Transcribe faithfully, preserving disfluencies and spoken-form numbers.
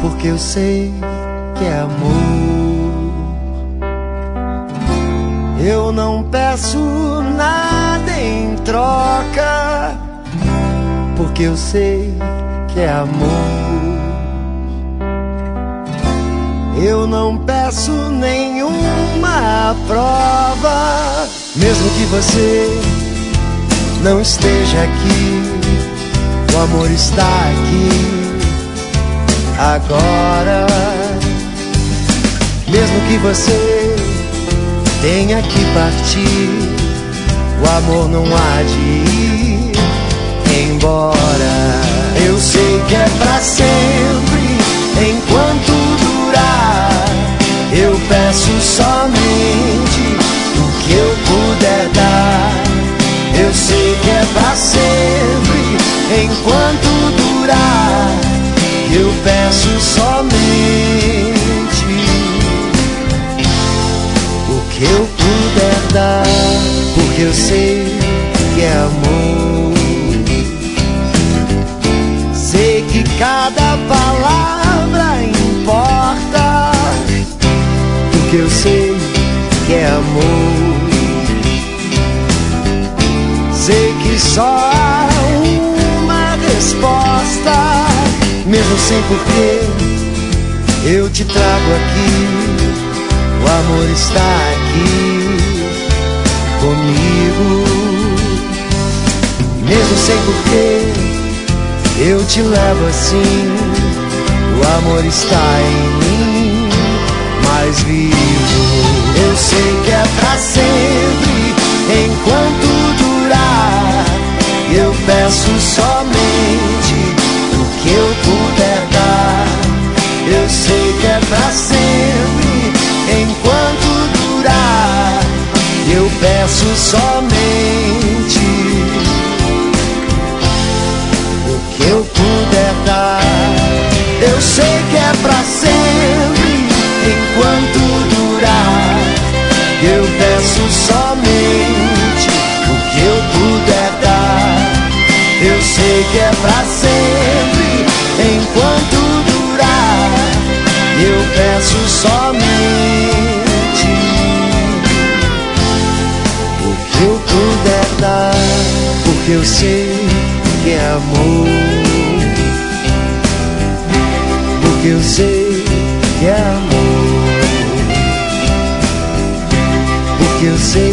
porque eu sei que é amor. Eu não peço nada em troca, porque eu sei que é amor. Eu não peço nenhuma prova, mesmo que você não esteja aqui, o amor está aqui agora. Mesmo que você tenha que partir, o amor não há de ir embora. Eu sei que é pra sempre, enquanto durar. Eu peço somente o que eu puder dar. Eu sei que é pra sempre, enquanto durar. Eu peço somente o que eu puder dar, porque eu sei que é amor. Sei que cada palavra importa, porque eu sei que é amor. Sei que só há uma resposta, mesmo sem porquê, eu te trago aqui. O amor está aqui comigo. Mesmo sem porquê, eu te levo assim. O amor está em mim, mais vivo. Eu sei que é pra sempre, enquanto durar. Eu peço somente o que eu puder dar. Eu sei que é pra sempre, enquanto durar. Eu peço somente o que eu puder dar. Eu sei que é pra sempre, enquanto durar. Eu peço somente o que eu puder dar. Eu sei que é pra sempre, enquanto durar. Eu peço somente o que eu puder dar, porque eu sei que é amor. Porque eu sei que é amor. Porque eu sei